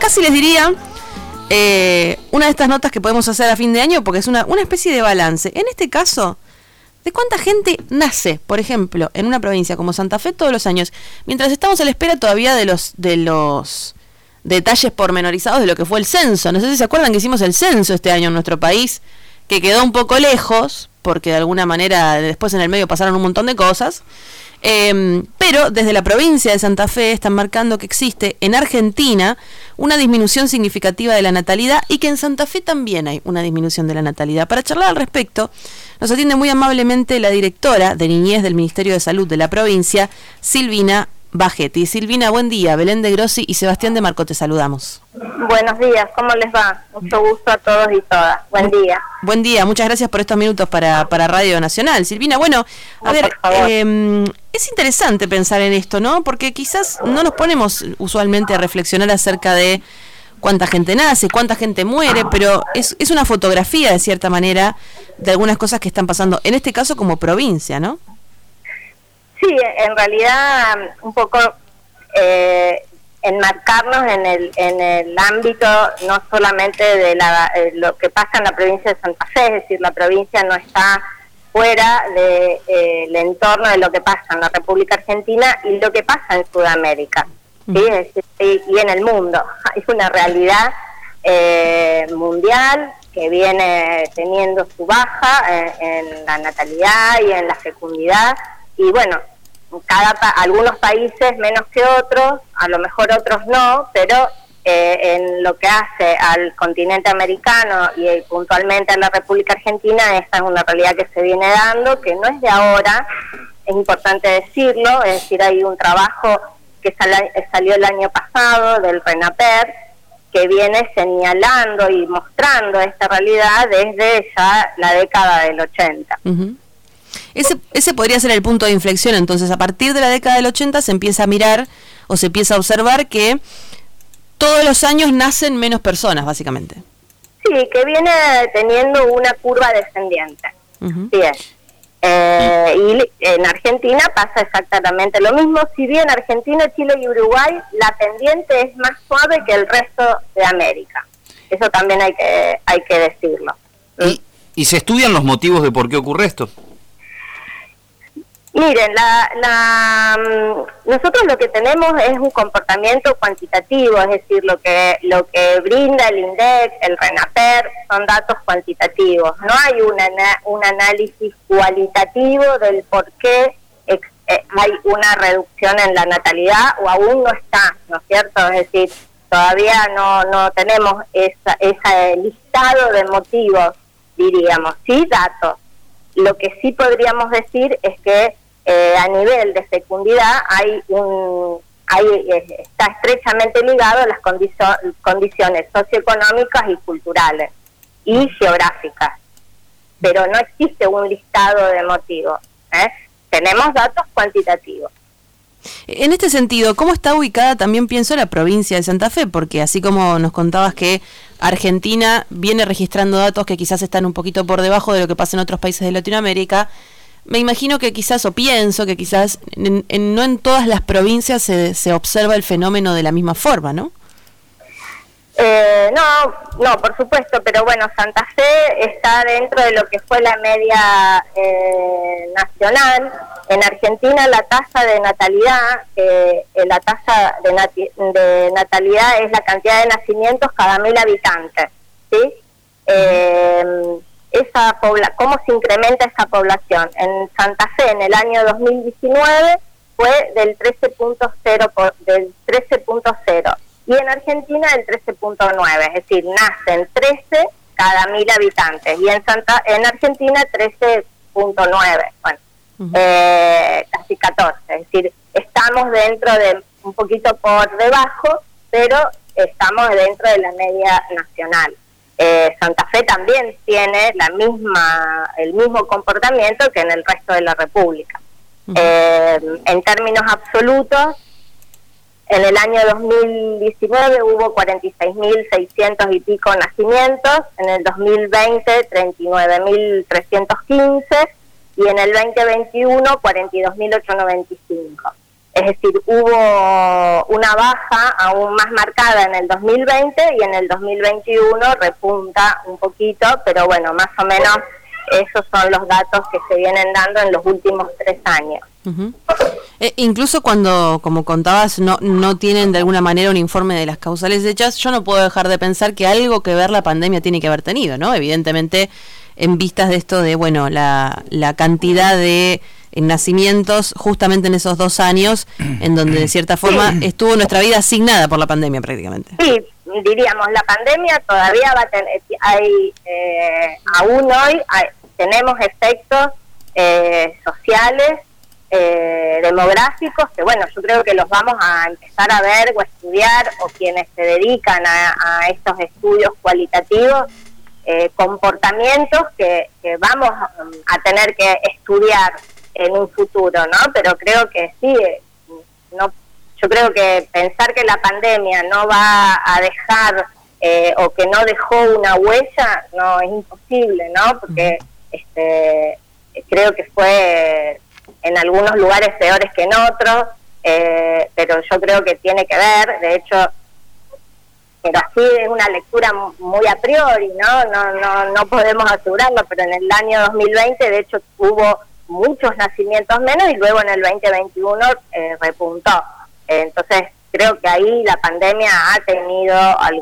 casi les diría una de estas notas que podemos hacer a fin de año, porque es una especie de balance. En este caso, ¿de cuánta gente nace, por ejemplo, en una provincia como Santa Fe todos los años? Mientras estamos a la espera todavía de los detalles pormenorizados de lo que fue el censo. No sé si se acuerdan que hicimos el censo este año en nuestro país, que quedó un poco lejos, porque de alguna manera después en el medio pasaron un montón de cosas. Pero desde la provincia de Santa Fe están marcando que existe en Argentina una disminución significativa de la natalidad y que en Santa Fe también hay una disminución de la natalidad. Para charlar al respecto, nos atiende muy amablemente la directora de Niñez del Ministerio de Salud de la provincia, Silvina Bajetti. Silvina, buen día. Belén de Grossi y Sebastián de Marco te saludamos. Buenos días, ¿cómo les va? Mucho gusto a todos y todas. Buen día. Buen día, muchas gracias por estos minutos para Radio Nacional. Silvina, bueno, a ver, es interesante pensar en esto, ¿no? Porque quizás no nos ponemos usualmente a reflexionar acerca de cuánta gente nace, cuánta gente muere, pero es una fotografía, de cierta manera, de algunas cosas que están pasando, en este caso como provincia, ¿no? Sí, en realidad un poco enmarcarnos en el ámbito no solamente de lo que pasa en la provincia de Santa Fe, es decir, la provincia no está fuera del entorno de lo que pasa en la República Argentina y lo que pasa en Sudamérica, ¿sí? Y en el mundo. Hay una realidad mundial que viene teniendo su baja en la natalidad y en la fecundidad, y bueno, algunos países menos que otros, a lo mejor otros no, pero en lo que hace al continente americano y puntualmente a la República Argentina, esta es una realidad que se viene dando, que no es de ahora, es importante decirlo, es decir, hay un trabajo que salió el año pasado del RENAPER, que viene señalando y mostrando esta realidad desde ya la década del 80. Uh-huh. Ese podría ser el punto de inflexión. Entonces, a partir de la década del 80 se empieza a mirar o se empieza a observar que todos los años nacen menos personas, básicamente. Sí, que viene teniendo una curva descendiente. Uh-huh. Bien. Y en Argentina pasa exactamente lo mismo. Si bien Argentina, Chile y Uruguay, la pendiente es más suave que el resto de América. Eso también hay que decirlo. ¿Y se estudian los motivos de por qué ocurre esto? Miren, nosotros lo que tenemos es un comportamiento cuantitativo, es decir, lo que brinda el INDEC, el RENAPER, son datos cuantitativos. No hay un análisis cualitativo del por qué hay una reducción en la natalidad o aún no está, ¿no es cierto? Es decir, todavía no tenemos ese listado de motivos, diríamos, sí datos. Lo que sí podríamos decir es que a nivel de fecundidad está estrechamente ligado a las condiciones socioeconómicas y culturales y geográficas, pero no existe un listado de motivos, tenemos datos cuantitativos. En este sentido, ¿cómo está ubicada también, pienso, la provincia de Santa Fe? Porque así como nos contabas que Argentina viene registrando datos que quizás están un poquito por debajo de lo que pasa en otros países de Latinoamérica, me imagino que quizás, o pienso que quizás no en todas las provincias se observa el fenómeno de la misma forma, ¿no? No, por supuesto, pero bueno, Santa Fe está dentro de lo que fue la media nacional. En Argentina la tasa de natalidad, la tasa de natalidad es la cantidad de nacimientos cada 1.000 habitantes, ¿sí? ¿Cómo se incrementa esa población? En Santa Fe en el año 2019 fue del 13.0 y en Argentina del 13.9, es decir, nacen 13 cada 1.000 habitantes y en Argentina 13.9, bueno, casi 14, es decir, estamos dentro de un poquito por debajo, pero estamos dentro de la media nacional. Santa Fe también tiene el mismo comportamiento que en el resto de la República. Uh-huh. En términos absolutos, en el año 2019 hubo 46.600 y pico nacimientos, en el 2020 39.315 y en el 2021 42.895. Es decir, hubo una baja aún más marcada en el 2020 y en el 2021 repunta un poquito, pero bueno, más o menos esos son los datos que se vienen dando en los últimos 3 años. Uh-huh. Incluso cuando, como contabas, no tienen de alguna manera un informe de las causales hechas, yo no puedo dejar de pensar que algo que ver la pandemia tiene que haber tenido, ¿no? Evidentemente, en vistas de esto de, bueno, la cantidad de nacimientos justamente en esos 2 años, en donde de cierta forma estuvo nuestra vida asignada por la pandemia prácticamente. Sí, diríamos, la pandemia todavía va a tener, aún hoy tenemos efectos sociales, demográficos, que bueno, yo creo que los vamos a empezar a ver o a estudiar, o quienes se dedican a estos estudios cualitativos, comportamientos que vamos a tener que estudiar en un futuro, ¿no? Pero creo que sí, yo creo que pensar que la pandemia no va a dejar o que no dejó una huella, no, es imposible, ¿no? Porque creo que fue en algunos lugares peores que en otros, pero yo creo que tiene que ver, de hecho, pero así es una lectura muy a priori, no podemos asegurarlo, pero en el año 2020 de hecho hubo muchos nacimientos menos y luego en el 2021 repuntó. Entonces creo que ahí la pandemia ha tenido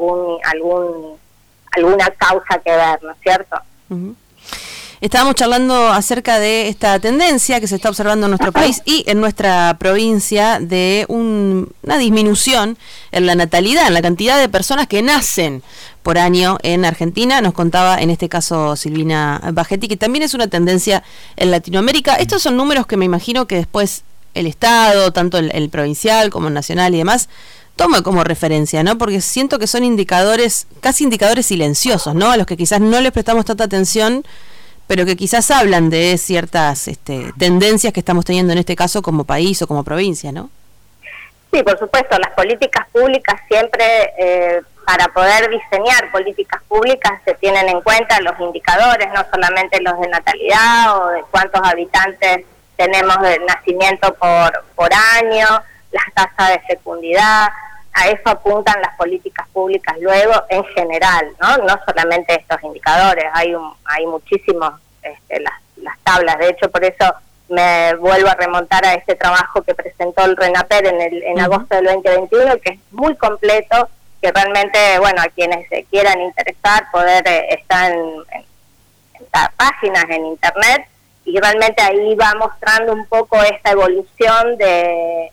alguna causa que ver, ¿no es cierto? Uh-huh. Estábamos charlando acerca de esta tendencia que se está observando en nuestro país y en nuestra provincia de una disminución en la natalidad, en la cantidad de personas que nacen por año en Argentina. Nos contaba en este caso Silvina Bajetti, que también es una tendencia en Latinoamérica. Estos son números que me imagino que después el Estado, tanto el provincial como el nacional y demás, toma como referencia, ¿no? Porque siento que son indicadores, casi indicadores silenciosos, ¿no? A los que quizás no les prestamos tanta atención, pero que quizás hablan de ciertas tendencias que estamos teniendo en este caso como país o como provincia, ¿no? Sí, por supuesto, las políticas públicas siempre, para poder diseñar políticas públicas, se tienen en cuenta los indicadores, no solamente los de natalidad o de cuántos habitantes tenemos de nacimiento por año, las tasas de fecundidad. A eso apuntan las políticas públicas luego en general, no solamente estos indicadores, hay muchísimos, las tablas. De hecho, por eso me vuelvo a remontar a este trabajo que presentó el RENAPER en agosto del 2021, que es muy completo, que realmente, bueno, a quienes se quieran interesar, poder estar en páginas en internet, y realmente ahí va mostrando un poco esta evolución de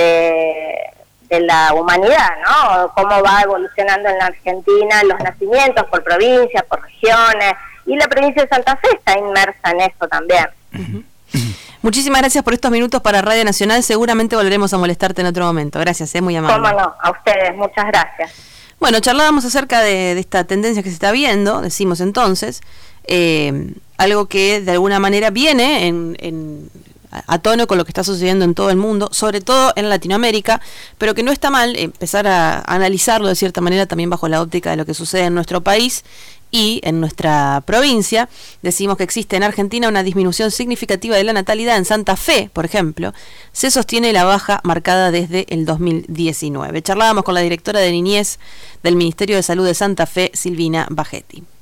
la humanidad, ¿no? Cómo va evolucionando en la Argentina los nacimientos por provincias, por regiones, y la provincia de Santa Fe está inmersa en eso también. Uh-huh. Muchísimas gracias por estos minutos para Radio Nacional. Seguramente volveremos a molestarte en otro momento. Gracias, muy amable. Cómo no, a ustedes, muchas gracias. Bueno, charlábamos acerca de esta tendencia que se está viendo, decimos entonces, algo que de alguna manera viene a tono con lo que está sucediendo en todo el mundo, sobre todo en Latinoamérica, pero que no está mal empezar a analizarlo de cierta manera también bajo la óptica de lo que sucede en nuestro país y en nuestra provincia. Decimos que existe en Argentina una disminución significativa de la natalidad. En Santa Fe, por ejemplo, se sostiene la baja marcada desde el 2019. Charlábamos con la directora de Niñez del Ministerio de Salud de Santa Fe, Silvina Bajetti.